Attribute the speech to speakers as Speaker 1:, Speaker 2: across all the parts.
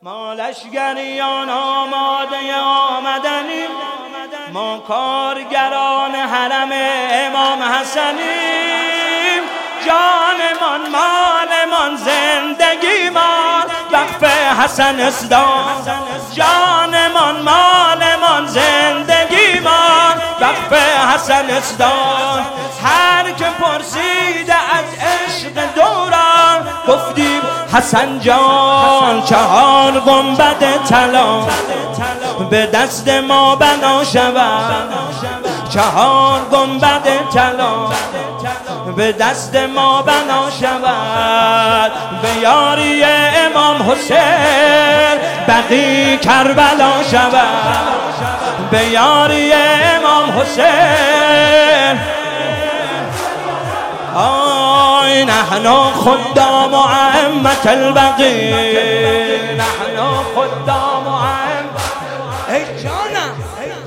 Speaker 1: ما لشگریان آماده آمدنیم، ما کارگران حرم امام حسنیم. جانمان مالمان زندگیمان وقف حسن اسلام، جانمان مالمان زندگیمان وقف حسن اسلام. هر که پرسیده از عشق دوران گفتیم حسن جان. 4 گنبد طلا به دست ما بنا شود، 4 گنبد طلا به دست ما بنا شود. به یاری امام حسین بقی کربلا شود، به یاری امام حسین. آی نحن خدام ائمة البقی، نحن خدام ائمة. ای جانم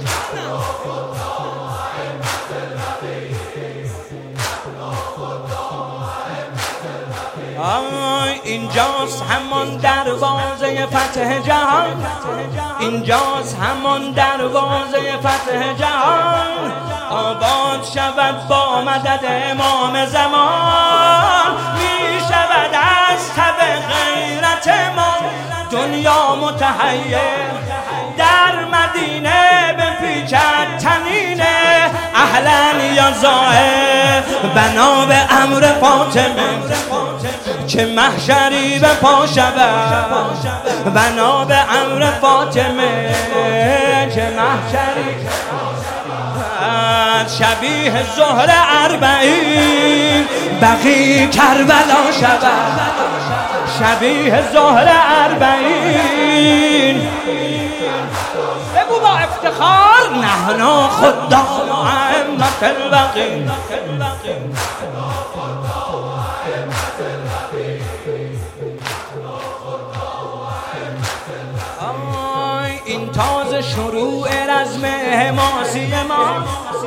Speaker 1: اینجاست همان دروازه فتح جهان، اینجاست همان دروازه فتح جهان. آباد شود با مدد امام زمان، می شود از تب غیرت ما دنیا متحیر. در مدینه بپیچد تنینه اهلا یا زاهر، بنا به امر فاطمه چه محشری به پا شود، بنا به امر فاطمه چه محشری. شبیه ظهر 40 بقی کربلا شود، شبیه ظهر 40. بگو با افتخار نحن خدام ائمة البقی. این تازه شروع رزم حماسی ما،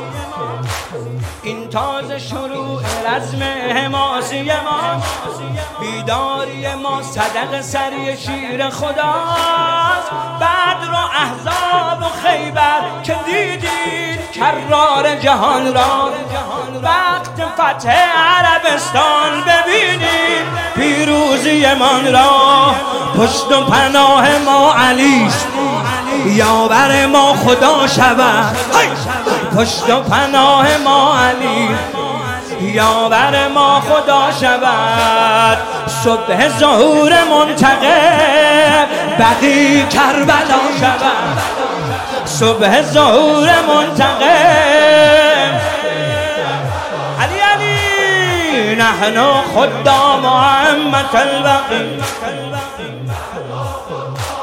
Speaker 1: این تازه شروع رزم حماسی ما. بیداری ما صدق سری شیر خداست. بدر و احزاب و خیبر که دیدید کرار جهان را، وقت فتح عربستان ببینید پیروزی من را. پشت و پناه ما علیست، یاور ما خدا شود. پشت و پناه ما علی، یاور ما خدا شود. صبح ظهور منتقم بقی کربلا شود، صبح ظهور منتقم. علی علی نحن خدام ائمة البقی.